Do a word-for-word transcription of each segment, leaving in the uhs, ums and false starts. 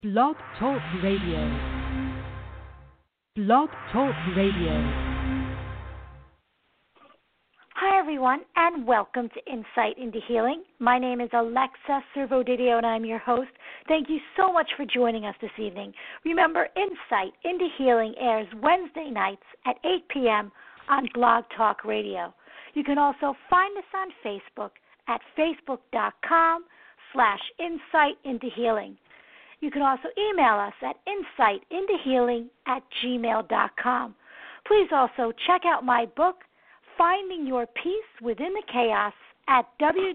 Blog Talk Radio. Blog Talk Radio. Hi, everyone, and welcome to Insight into Healing. My name is Alexa Servodidio, and I'm your host. Thank you so much for joining us this evening. Remember, Insight into Healing airs Wednesday nights at eight p.m. on Blog Talk Radio. You can also find us on Facebook at facebook.com slash Insight into Healing. You can also email us at insightintohealing at gmail dot com. Please also check out my book, Finding Your Peace Within the Chaos, at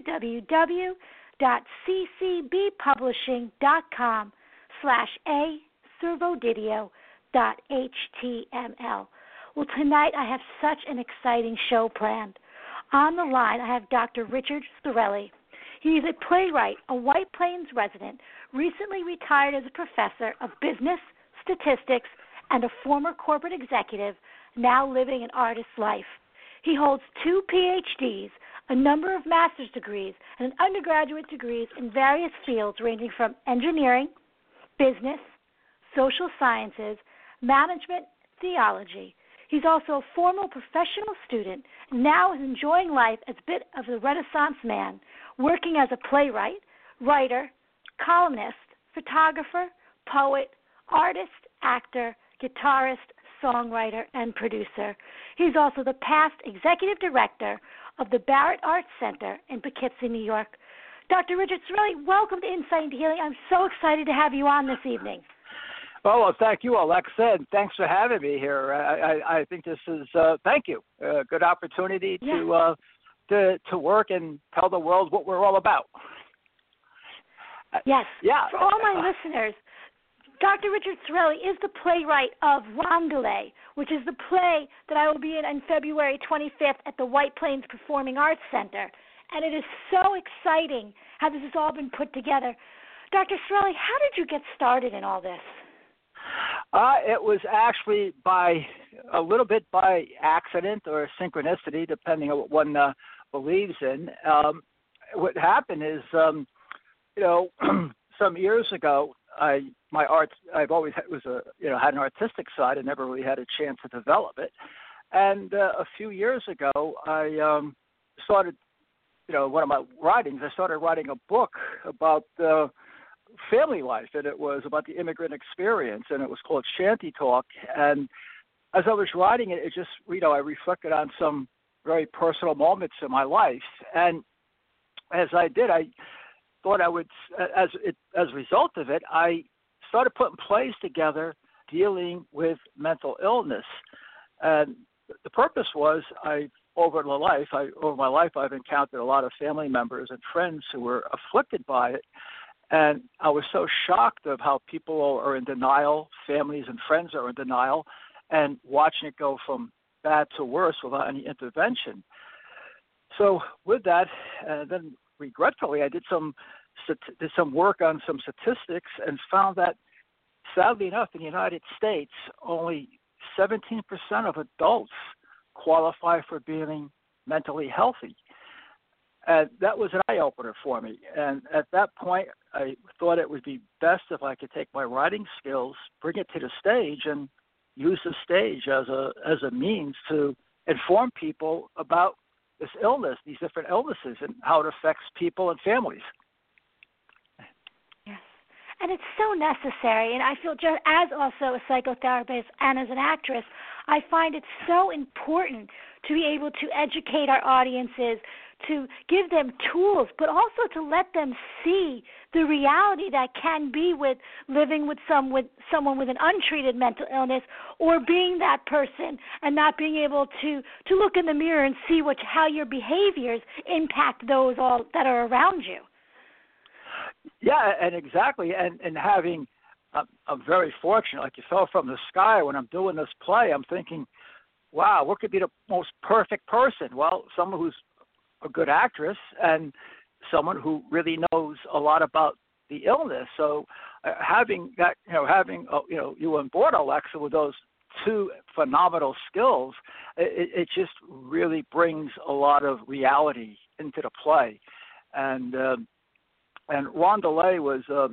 www.ccbpublishing.com slash a servodidio dot html. Well, tonight I have such an exciting show planned. On the line, I have Doctor Richard Sorelli. He is a playwright, a White Plains resident, recently retired as a professor of business, statistics, and a former corporate executive, now living an artist's life. He holds two P H Ds, a number of master's degrees, and undergraduate degrees in various fields ranging from engineering, business, social sciences, management, theology. He's also a former professional student, and now is enjoying life as a bit of a Renaissance man, working as a playwright, writer, columnist, photographer, poet, artist, actor, guitarist, songwriter, and producer. He's also the past executive director of the Barrett Arts Center in Poughkeepsie, New York. Doctor Richard Sorelli, welcome to Insight into Healing. I'm so excited to have you on this evening. Oh, well, thank you, Alexa, and thanks for having me here. I, I, I think this is, uh, thank you, a good opportunity yeah. to, uh, to to work and tell the world what we're all about. Yes. Yeah. For all my listeners, Doctor Richard Sorelli is the playwright of Rondelay, which is the play that I will be in on February twenty-fifth at the White Plains Performing Arts Center. And it is so exciting how this has all been put together. Doctor Sorelli, how did you get started in all this? Uh, it was actually by a little bit by accident or synchronicity, depending on what one uh, believes in. Um, what happened is, um, you know, some years ago, I my art I've always had, was a you know had an artistic side. I never really had a chance to develop it, and uh, a few years ago, I um, started, you know, one of my writings. I started writing a book about Uh, family life, and it was about the immigrant experience, and it was called Shanty Talk. And as I was writing it, it just, you know, I reflected on some very personal moments in my life. And as I did, I thought I would, as it, as a result of it, I started putting plays together dealing with mental illness. And the purpose was, I over the life, I over my life, I've encountered a lot of family members and friends who were afflicted by it. And I was so shocked of how people are in denial, families and friends are in denial, and watching it go from bad to worse without any intervention. So with that, uh, then regretfully, I did some did some work on some statistics and found that, sadly enough, in the United States, only seventeen percent of adults qualify for being mentally healthy. And that was an eye-opener for me. And at that point, I thought it would be best if I could take my writing skills, bring it to the stage, and use the stage as a as a means to inform people about this illness, these different illnesses, and how it affects people and families. Yes, and it's so necessary. And I feel just as also a psychotherapist and as an actress, I find it so important to be able to educate our audiences, to give them tools, but also to let them see the reality that can be with living with some with someone with an untreated mental illness, or being that person and not being able to, to look in the mirror and see what how your behaviors impact those all that are around you. Yeah, and exactly, and and having, uh, I'm very fortunate. Like you fell from the sky. When I'm doing this play, I'm thinking, wow, what could be the most perfect person? Well, someone who's a good actress and someone who really knows a lot about the illness. So uh, having that, you know, having uh, you know you on board, Alexa, with those two phenomenal skills, it, it just really brings a lot of reality into the play. And um, and Rondelay was um,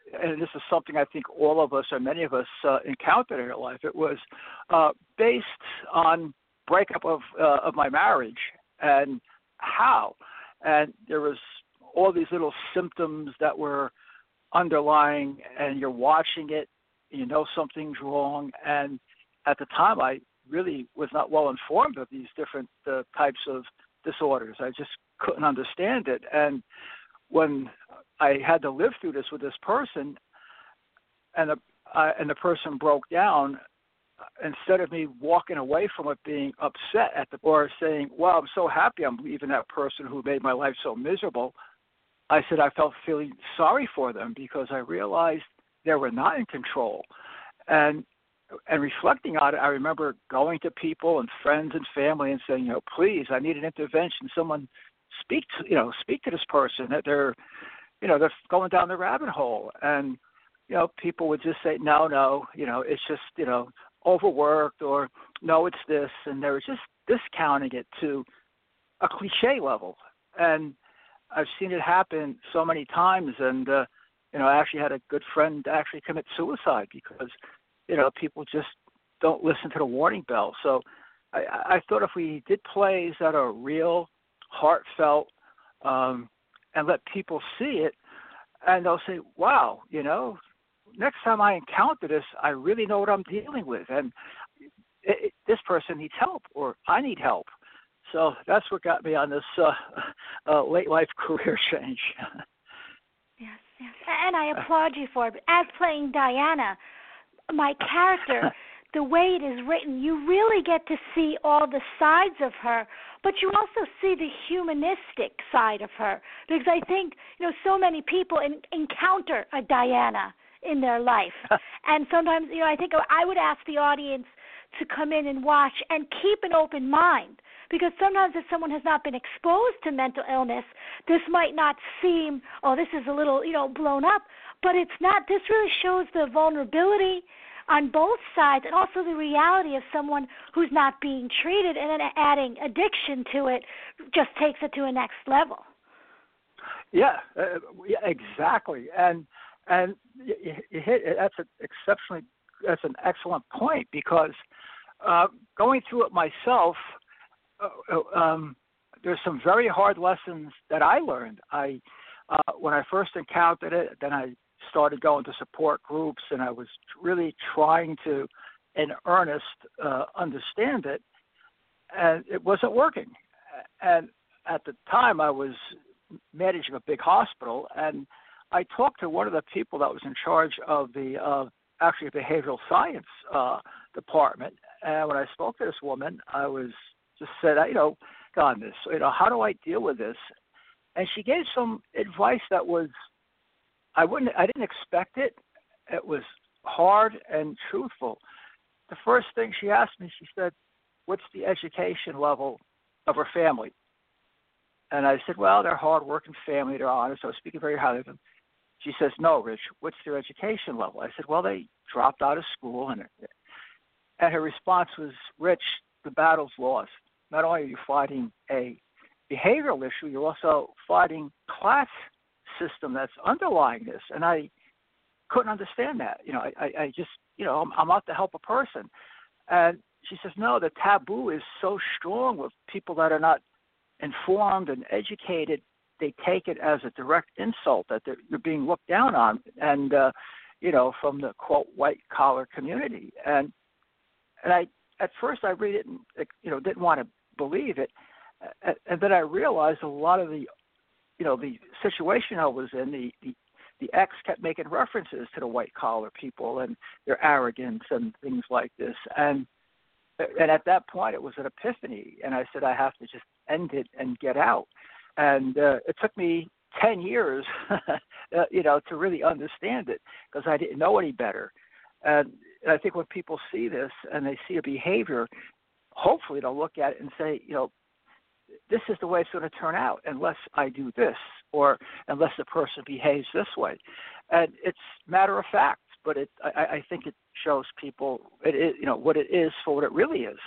and this is something I think all of us or many of us uh, encountered in our life. It was uh, based on breakup of uh, of my marriage and how, and there was all these little symptoms that were underlying, and you're watching it, you know something's wrong, and at the time I really was not well informed of these different uh, types of disorders. I just couldn't understand it, and when I had to live through this with this person, and the uh, and the person broke down, instead of me walking away from it being upset at the or saying, "Well, I'm so happy I'm leaving that person who made my life so miserable," I said I felt feeling sorry for them because I realized they were not in control. And and reflecting on it, I remember going to people and friends and family and saying, you know, please, I need an intervention. Someone speak to, you know, speak to this person. That they're, you know, they're going down the rabbit hole. And, you know, people would just say, no, no, you know, it's just, you know, overworked, or no, it's this. And they were just discounting it to a cliche level. And I've seen it happen so many times. And, uh, you know, I actually had a good friend actually commit suicide because, you know, people just don't listen to the warning bell. So I, I thought if we did plays that are real, heartfelt, um, and let people see it, and they'll say, wow, you know, next time I encounter this, I really know what I'm dealing with. And it, it, this person needs help, or I need help. So that's what got me on this uh, uh, late life career change. Yes, yes. And I applaud you for it. As playing Diana, my character, the way it is written, you really get to see all the sides of her, but you also see the humanistic side of her. Because I think, you know, so many people in, encounter a Diana in their life. And sometimes, you know, I think I would ask the audience to come in and watch and keep an open mind. Because sometimes if someone has not been exposed to mental illness, this might not seem, oh, this is a little, you know, blown up. But it's not. This really shows the vulnerability on both sides, and also the reality of someone who's not being treated, and then adding addiction to it just takes it to a next level. Yeah, uh, yeah, exactly. And and you, you hit that's an exceptionally that's an excellent point, because uh, going through it myself, uh, um, there's some very hard lessons that I learned. I uh, when I first encountered it, then I started going to support groups, and I was really trying to, in earnest, uh, understand it, and it wasn't working. And at the time, I was managing a big hospital, and I talked to one of the people that was in charge of the uh, actually behavioral science uh, department. And when I spoke to this woman, I was just said, you know, God, this, you know, how do I deal with this? And she gave some advice that was, I wouldn't, I didn't expect it. It was hard and truthful. The first thing she asked me, she said, what's the education level of her family? And I said, well, they're hardworking family, they're honest. I was speaking very highly of them. She says, no, Rich, what's their education level? I said, well, they dropped out of school. And, and her response was, Rich, the battle's lost. Not only are you fighting a behavioral issue, you're also fighting class system that's underlying this. And I couldn't understand that. You know, I, I, I just, you know, I'm, I'm out to help a person. And she says, no, the taboo is so strong with people that are not informed and educated. They take it as a direct insult that they're, you're being looked down on, and uh, you know, from the quote white collar community. And and I at first I really didn't, you know, didn't want to believe it, and, and then I realized a lot of the, you know, the situation I was in, the the, the ex kept making references to the white collar people and their arrogance and things like this, and and at that point it was an epiphany, and I said I have to just end it and get out. And uh, it took me ten years, uh, you know, to really understand it, because I didn't know any better. And I think when people see this and they see a behavior, hopefully they'll look at it and say, you know, this is the way it's going to turn out unless I do this, or unless the person behaves this way. And it's matter of fact, but it, I, I think it shows people it is, you know, what it is for what it really is.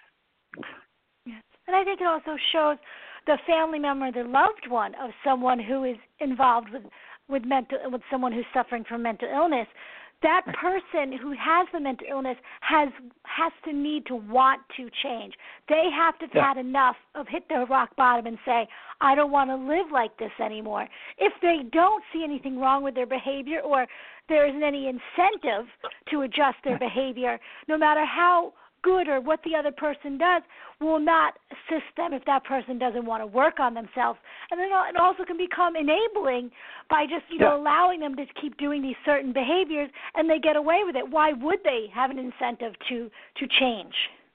Yes, and I think it also shows the family member, the loved one of someone who is involved with with mental with someone who's suffering from mental illness, that person who has the mental illness has has to need to want to change. They have to have yeah. had enough of hit their rock bottom and say, I don't want to live like this anymore. If they don't see anything wrong with their behavior or there isn't any incentive to adjust their behavior, no matter how good or what the other person does, will not assist them if that person doesn't want to work on themselves. And then it also can become enabling by just, you know, yeah. allowing them to keep doing these certain behaviors, and they get away with it. Why would they have an incentive to, to change?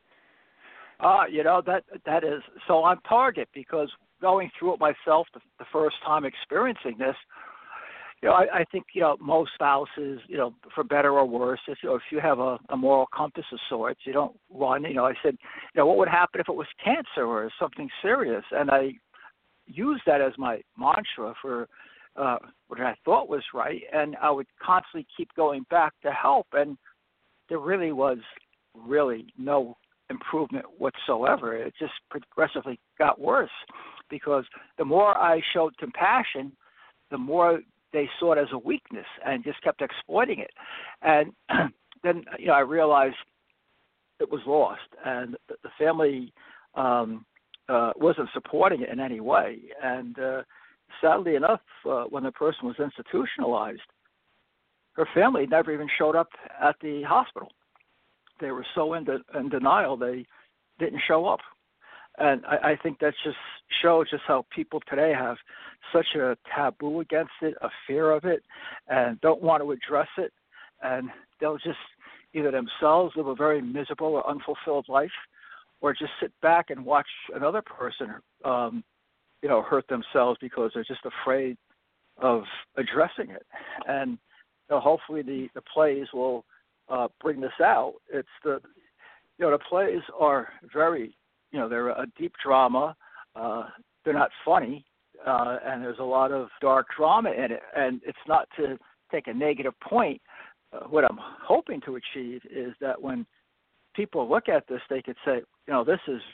Uh, you know, that that is so on target, because going through it myself the, the first time experiencing this, you know, I, I think, you know, most spouses, you know, for better or worse, if, you know, if you have a, a moral compass of sorts, you don't run. You know, I said, you know, what would happen if it was cancer or something serious? And I used that as my mantra for uh, what I thought was right, and I would constantly keep going back to help, and there really was really no improvement whatsoever. It just progressively got worse, because the more I showed compassion, the more they saw it as a weakness and just kept exploiting it. And then, you know, I realized it was lost, and the, the family um, uh, wasn't supporting it in any way. And uh, sadly enough, uh, when the person was institutionalized, her family never even showed up at the hospital. They were so in, de- in denial, they didn't show up. And I, I think that just shows just how people today have such a taboo against it, a fear of it, and don't want to address it. And they'll just either themselves live a very miserable or unfulfilled life, or just sit back and watch another person, um, you know, hurt themselves because they're just afraid of addressing it. And you know, hopefully the, the plays will uh, bring this out. It's the, you know, the plays are very, you know, they're a deep drama. Uh, they're not funny, uh, and there's a lot of dark drama in it. And it's not to take a negative point. Uh, what I'm hoping to achieve is that when people look at this, they could say, you know, this is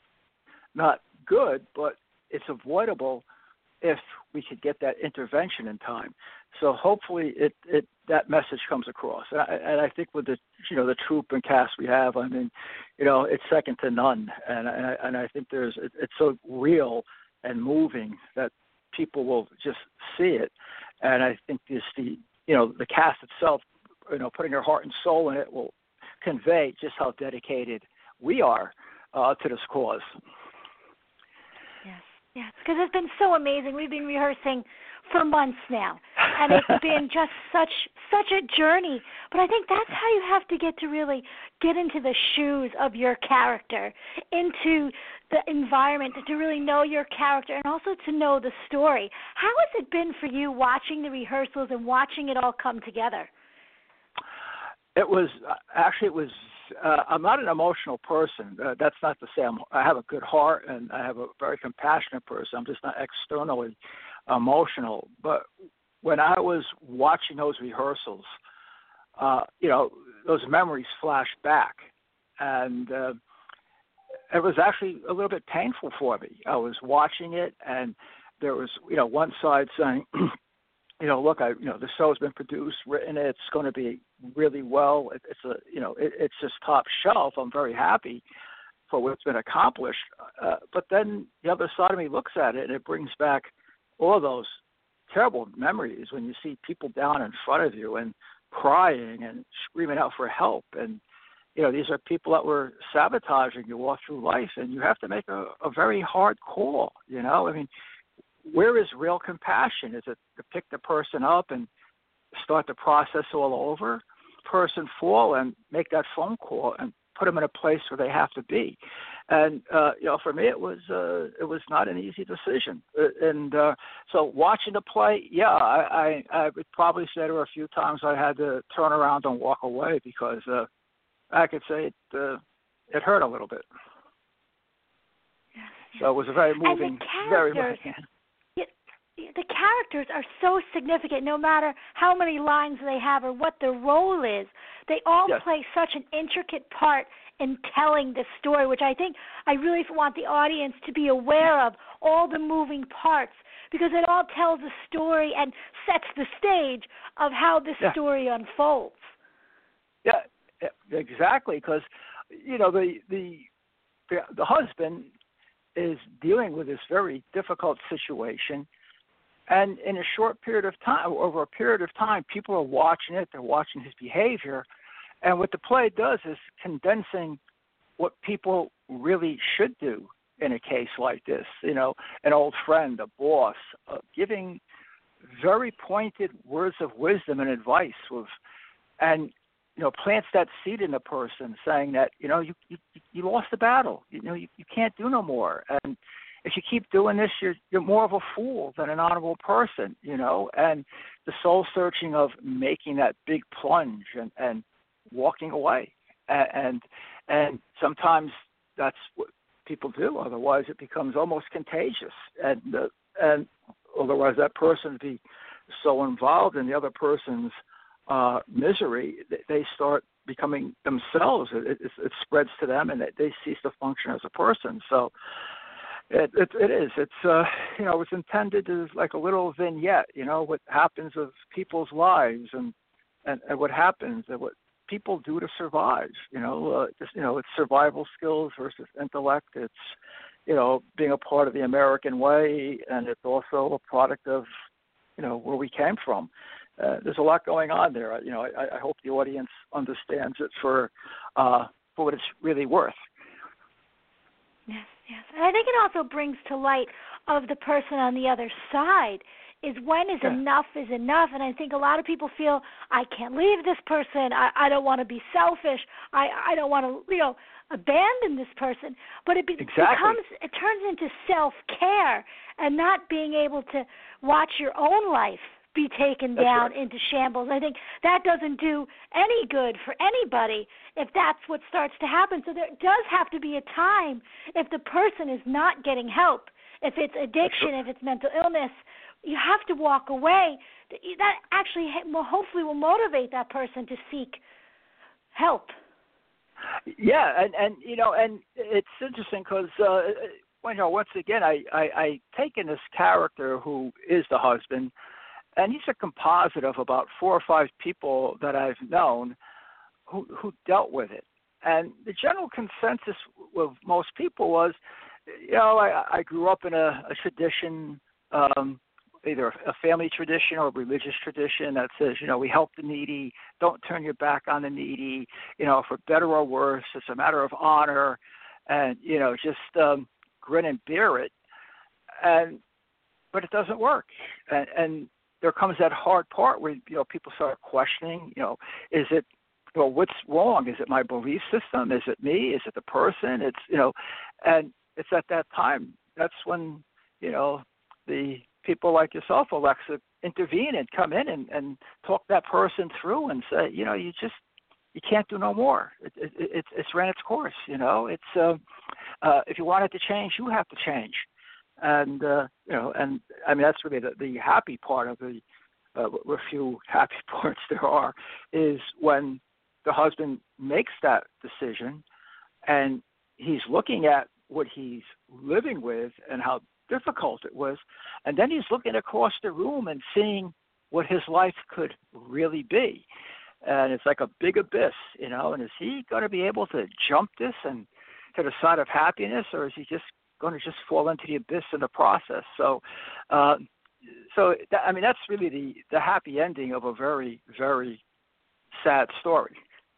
not good, but it's avoidable if we could get that intervention in time. So hopefully it, it that message comes across. And I, and I think with the, you know, the troupe and cast we have, I mean, you know, it's second to none. And, and, I, and I think there's it, it's so real and moving that people will just see it. And I think this, the, you know, the cast itself, you know, putting their heart and soul in it will convey just how dedicated we are uh, to this cause. Yes, yes, because it's been so amazing. We've been rehearsing for months now, and it's been just such such a journey. But I think that's how you have to get to really get into the shoes of your character, into the environment, to really know your character, and also to know the story. How has it been for you watching the rehearsals and watching it all come together? It was actually it was. Uh, I'm not an emotional person. Uh, that's not to say I'm, I have a good heart and I have a very compassionate person. I'm just not externally emotional. But when I was watching those rehearsals, uh, you know, those memories flashed back, and uh, it was actually a little bit painful for me. I was watching it, and there was, you know, one side saying, you know, look, I, you know, the show's been produced, written, it's going to be really well. It, it's a, you know, it, it's just top shelf. I'm very happy for what's been accomplished. Uh, but then the other side of me looks at it, and it brings back all those terrible memories when you see people down in front of you and crying and screaming out for help. And, you know, these are people that were sabotaging you all through life, and you have to make a, a very hard call, you know. I mean, where is real compassion? Is it to pick the person up and start the process all over? Person fall and make that phone call and put them in a place where they have to be. And uh, you know, for me, it was uh, it was not an easy decision. Uh, and uh, so, watching the play, yeah, I, I I would probably say there were a few times I had to turn around and walk away because uh, I could say it uh, it hurt a little bit. Yes. So it was a very moving, very moving. The characters are so significant, no matter how many lines they have or what their role is. They all yes. play such an intricate part in telling this story, which I think I really want the audience to be aware of, all the moving parts, because it all tells a story and sets the stage of how this yeah. story unfolds. Yeah, exactly, because, you know, the, the the the husband is dealing with this very difficult situation, and in a short period of time, over a period of time, people are watching it, they're watching his behavior, and what the play does is condensing what people really should do in a case like this. You know, an old friend, a boss, uh, giving very pointed words of wisdom and advice with, and you know, plants that seed in the person, saying that, you know, you you, you lost the battle. You know, you, you can't do no more. And if you keep doing this, you're you're more of a fool than an honorable person. You know, and the soul searching of making that big plunge and, and walking away. And, and and sometimes that's what people do. Otherwise, it becomes almost contagious. And uh, and otherwise, that person would be so involved in the other person's Uh, misery, they start becoming themselves. It, it, it spreads to them, and they cease to function as a person. So it, it, it is. It's uh, you know, it's intended as like a little vignette. You know, what happens with people's lives, and, and, and what happens, and what people do to survive. You know, uh, just you know, it's survival skills versus intellect. It's you know, being a part of the American way, and it's also a product of you know where we came from. Uh, there's a lot going on there. You know, I, I hope the audience understands it for uh, for what it's really worth. Yes, yes. And I think it also brings to light of the person on the other side is when is yeah. enough is enough. And I think a lot of people feel, I can't leave this person. I, I don't want to be selfish. I, I don't want to, you know, abandon this person. But it be, exactly. becomes, it turns into self-care and not being able to watch your own life be taken that's down right. into shambles. I think that doesn't do any good for anybody if that's what starts to happen. So there does have to be a time if the person is not getting help, if it's addiction, if it's mental illness, you have to walk away. That actually will hopefully will motivate that person to seek help. Yeah, and, and you know, and it's interesting because, uh, you know, once again, I, I, I taken this character who is the husband, and he's a composite of about four or five people that I've known who, who dealt with it. And the general consensus with most people was, you know, I, I grew up in a, a tradition, um, either a family tradition or a religious tradition that says, you know, we help the needy, don't turn your back on the needy, you know, for better or worse, it's a matter of honor, and, you know, just um, grin and bear it. And but it doesn't work. And, and there comes that hard part where, you know, people start questioning, you know, is it, well, what's wrong? Is it my belief system? Is it me? Is it the person? It's, you know, and it's at that time, that's when, you know, the people like yourself, Alexa, intervene and come in and, and talk that person through and say, you know, you just, you can't do no more. It, it, it, it's ran its course, you know. It's, uh, uh, if you want it to change, you have to change. And, uh, you know, and I mean, that's really the, the happy part of the, uh, what few happy parts there are, is when the husband makes that decision and he's looking at what he's living with and how difficult it was, and then he's looking across the room and seeing what his life could really be. And it's like a big abyss, you know, and is he going to be able to jump this and to the side of happiness, or is he just going to just fall into the abyss in the process? So, uh, so that, I mean, that's really the, the happy ending of a very, very sad story.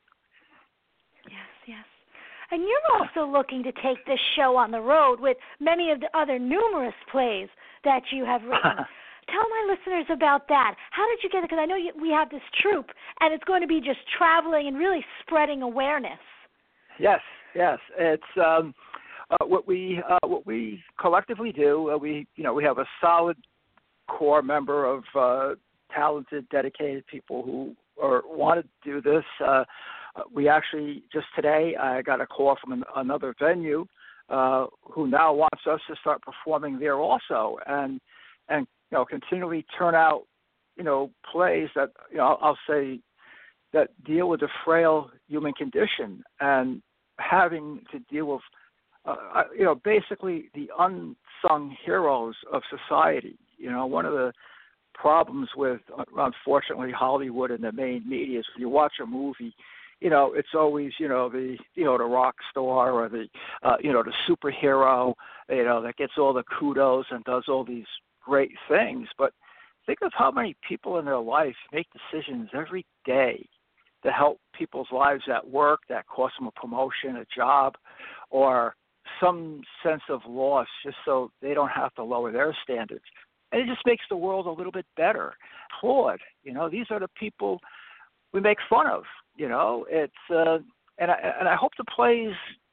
Yes, yes. And you're also looking to take this show on the road with many of the other numerous plays that you have written. Tell my listeners about that. How did you get it? Because I know you, we have this troupe, and it's going to be just traveling and really spreading awareness. Yes, yes. It's um, uh, what we uh, what we collectively do. Uh, we you know we have a solid core member of uh, talented, dedicated people who are want to do this. Uh, we actually just today I got a call from an, another venue uh, who now wants us to start performing there also, and and you know continually turn out you know plays that you know I'll, I'll say that deal with the frail human condition. And having to deal with, uh, you know, basically the unsung heroes of society. You know, one of the problems with, unfortunately, Hollywood and the main media is when you watch a movie, you know, it's always, you know, the, you know, the rock star or the, uh, you know, the superhero, you know, that gets all the kudos and does all these great things. But think of how many people in their life make decisions every day to help people's lives at work that cost them a promotion, a job, or some sense of loss just so they don't have to lower their standards. And it just makes the world a little bit better. Claude, you know, these are the people we make fun of. You know, it's uh, and I and I hope the plays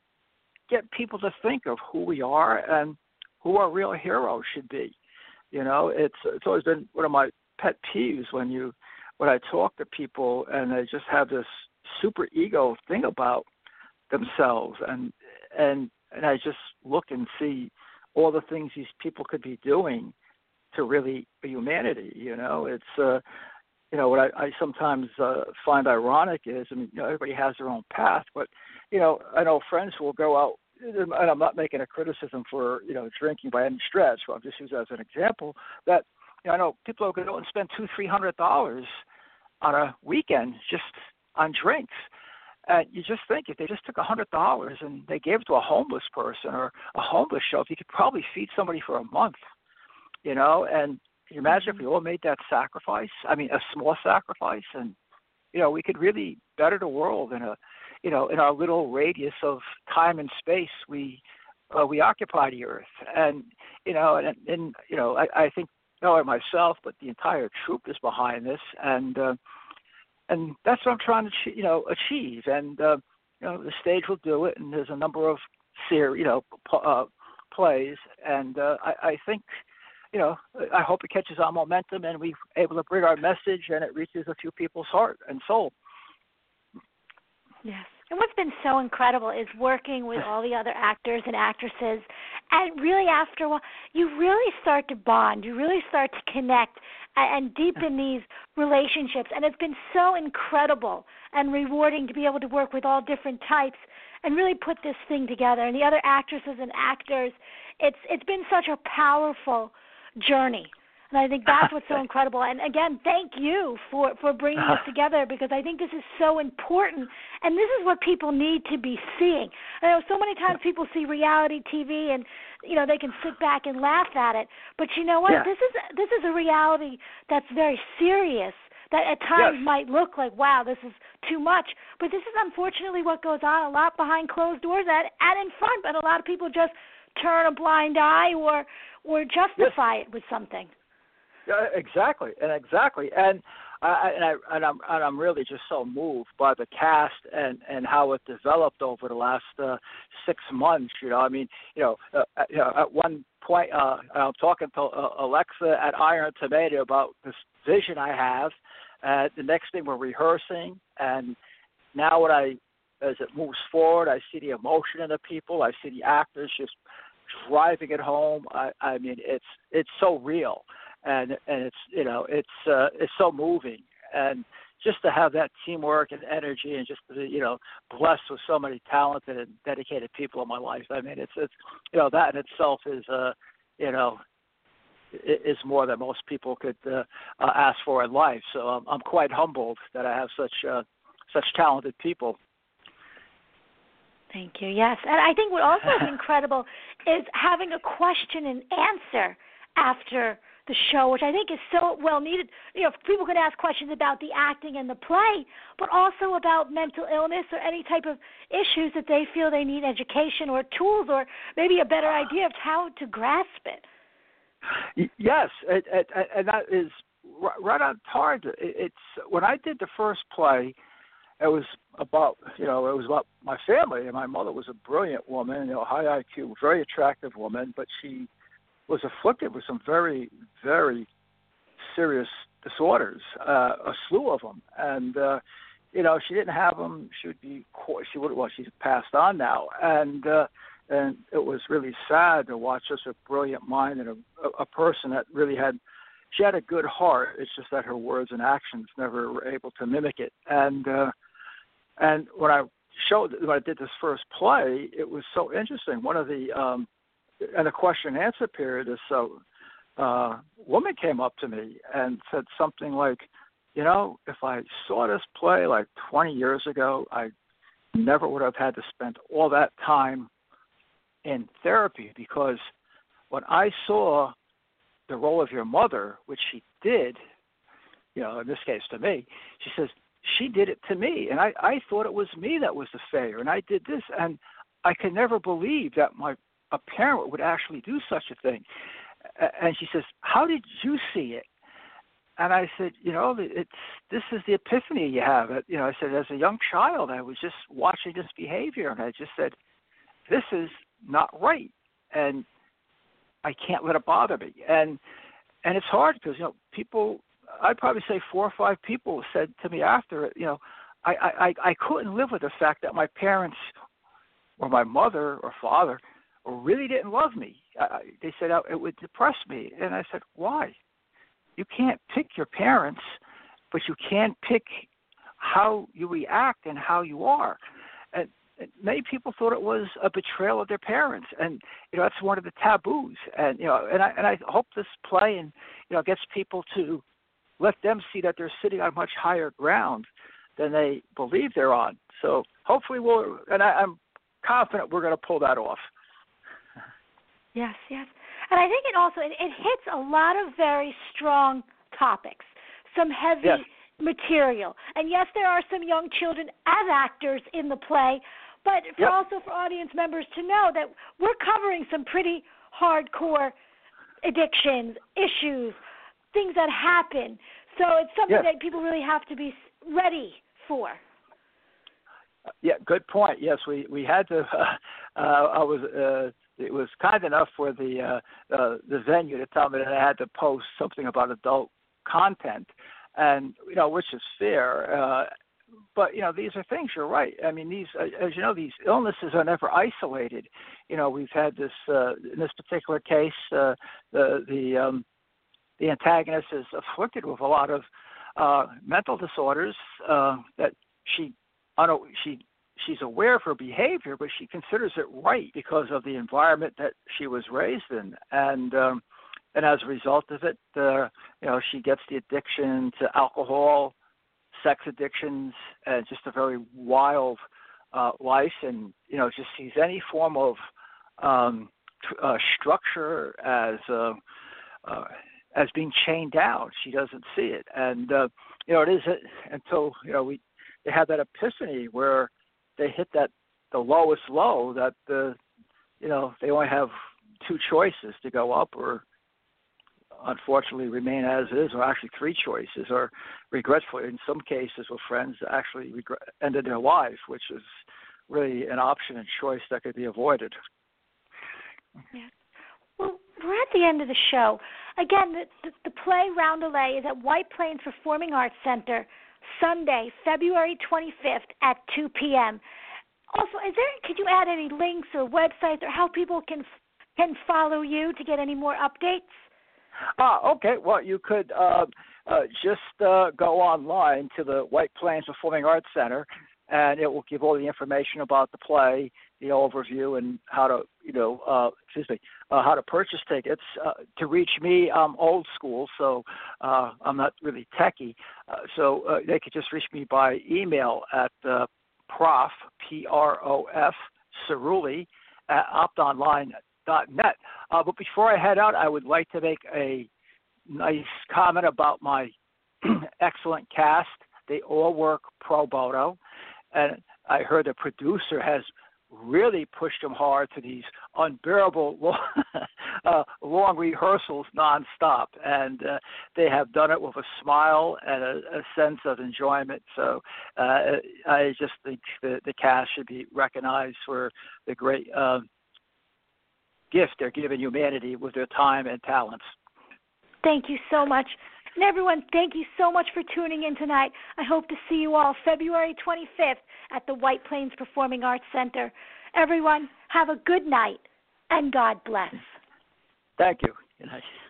get people to think of who we are and who our real heroes should be. You know, it's it's always been one of my pet peeves when you when I talk to people and they just have this super ego thing about themselves, and and and I just look and see all the things these people could be doing to really humanity. You know, it's uh, you know, what I, I sometimes uh, find ironic is, I mean, you know, everybody has their own path, but, you know, I know friends who will go out, and I'm not making a criticism for, you know, drinking by any stretch, but I'll just use that as an example, that, you know, I know people will go out and spend two, three hundred dollars on a weekend just on drinks. And you just think if they just took a hundred dollars and they gave it to a homeless person or a homeless shelter, you could probably feed somebody for a month, you know, and can you imagine if we all made that sacrifice? I mean, a small sacrifice, and you know, we could really better the world in a, you know, in our little radius of time and space. We uh, we occupy the earth, and you know, and, and you know, I, I think not only myself, but the entire troop is behind this, and uh, and that's what I'm trying to, you know, achieve. And uh, you know, the stage will do it, and there's a number of ser- you know, p- uh, plays, and uh, I, I think. You know, I hope it catches on momentum and we're able to bring our message and it reaches a few people's heart and soul. Yes. And what's been so incredible is working with all the other actors and actresses. And really, after a while, you really start to bond. You really start to connect and deepen these relationships. And it's been so incredible and rewarding to be able to work with all different types and really put this thing together. And the other actresses and actors, it's it's been such a powerful journey, and I think that's what's so incredible. And again, thank you for, for bringing this together, because I think this is so important, and this is what people need to be seeing. I know so many times people see reality T V and you know they can sit back and laugh at it, but you know what? Yeah. This is this is a reality that's very serious. That at times yes. might look like, wow, this is too much, but this is unfortunately what goes on a lot behind closed doors and, and in front. But a lot of people just turn a blind eye or or justify yes. it with something. Yeah, exactly, and exactly, and I and I and I'm and I'm really just so moved by the cast and, and how it developed over the last uh, six months. You know, I mean, you know, uh, you know, at one point, uh, I'm talking to uh, Alexa at Iron Tomato about this vision I have. Uh, the next thing we're rehearsing, and now what I as it moves forward, I see the emotion in the people. I see the actors just driving it home. I, I mean, it's it's so real, and and it's you know it's uh, it's so moving, and just to have that teamwork and energy, and just to be, you know blessed with so many talented and dedicated people in my life. I mean, it's it's you know that in itself is uh you know is more than most people could uh, uh, ask for in life. So I'm I'm quite humbled that I have such uh, such talented people. Thank you. Yes. And I think what also is incredible is having a question and answer after the show, which I think is so well needed. You know, people can ask questions about the acting and the play, but also about mental illness or any type of issues that they feel they need education or tools or maybe a better idea of how to grasp it. Yes, it, it, and that is right on target. It's when I did the first play, it was about, you know, it was about my family, and my mother was a brilliant woman, you know, high I Q, very attractive woman, but she was afflicted with some very, very serious disorders, uh, a slew of them, and uh, you know, she didn't have them. She would be, she would, well, she's passed on now, and uh, and it was really sad to watch such a brilliant mind and a, a person that really had. She had a good heart. It's just that her words and actions never were able to mimic it. And uh, and when I show, when I did this first play, it was so interesting. One of the, um, in a question and answer period, this uh, uh, woman came up to me and said something like, you know, if I saw this play like twenty years ago, I never would have had to spend all that time in therapy, because when I saw the role of your mother, which she did, you know, in this case to me, she says, she did it to me, and I, I thought it was me that was the failure, and I did this, and I could never believe that my a parent would actually do such a thing. And she says, how did you see it? And I said, you know, it's this is the epiphany you have. You know, I said, as a young child, I was just watching this behavior, and I just said, this is not right, and I can't let it bother me. And and it's hard because, you know, people, I'd probably say four or five people said to me after it, you know, I, I, I couldn't live with the fact that my parents or my mother or father really didn't love me. I, they said it would depress me. And I said, why? You can't pick your parents, but you can pick how you react and how you are. And many people thought it was a betrayal of their parents, and you know that's one of the taboos. And you know, and I and I hope this play and you know gets people to let them see that they're sitting on much higher ground than they believe they're on. So hopefully we'll, and I, I'm confident we're going to pull that off. Yes, yes. And I think it also, it, it hits a lot of very strong topics, some heavy yes. material. And yes, there are some young children as actors in the play, but for yep. also for audience members to know that we're covering some pretty hardcore addictions, issues, things that happen. So it's something yes. that people really have to be ready for. Yeah, good point. Yes, we, we had to, uh, uh, I was, uh, it was kind enough for the uh, uh, the venue to tell me that I had to post something about adult content, and you know, which is fair. Uh, but you know, these are things. You're right. I mean, these, uh, as you know, these illnesses are never isolated. You know, we've had this uh, in this particular case. Uh, the the um, the antagonist is afflicted with a lot of uh, mental disorders uh, that she, I don't, she. She's aware of her behavior, but she considers it right because of the environment that she was raised in, and um, and as a result of it, uh, you know, she gets the addiction to alcohol, sex addictions, and just a very wild uh, life, and you know, just sees any form of um, tr- uh, structure as uh, uh, as being chained down. She doesn't see it, and uh, you know, it is until you know we they had that epiphany where they hit that the lowest low that the you know they only have two choices to go up or unfortunately remain as is, or actually three choices, or regretfully in some cases with friends actually regret, ended their life, which is really an option and choice that could be avoided. Yeah. Well, we're at the end of the show. Again, the, the, the play Roundelay is at White Plains Performing Arts Center, Sunday, February twenty-fifth at two p.m. Also, is there? Could you add any links or websites or how people can can follow you to get any more updates? Ah, okay. Well, you could uh, uh, just uh, go online to the White Plains Performing Arts Center, and it will give all the information about the play, the overview, and how to, you know, uh, excuse me, uh, how to purchase tickets. Uh, to reach me, I'm old school, so uh, I'm not really techie. Uh, so uh, they could just reach me by email at uh, prof, P R O F, Cerulli, at optonline dot net. Uh, but before I head out, I would like to make a nice comment about my excellent cast. They all work pro bono. And I heard the producer has really pushed them hard to these unbearable long, uh, long rehearsals nonstop. And uh, they have done it with a smile and a, a sense of enjoyment. So uh, I just think the, the cast should be recognized for the great uh, gift they're giving humanity with their time and talents. Thank you so much. And everyone, thank you so much for tuning in tonight. I hope to see you all February twenty-fifth at the White Plains Performing Arts Center. Everyone, have a good night, and God bless. Thank you. Good night.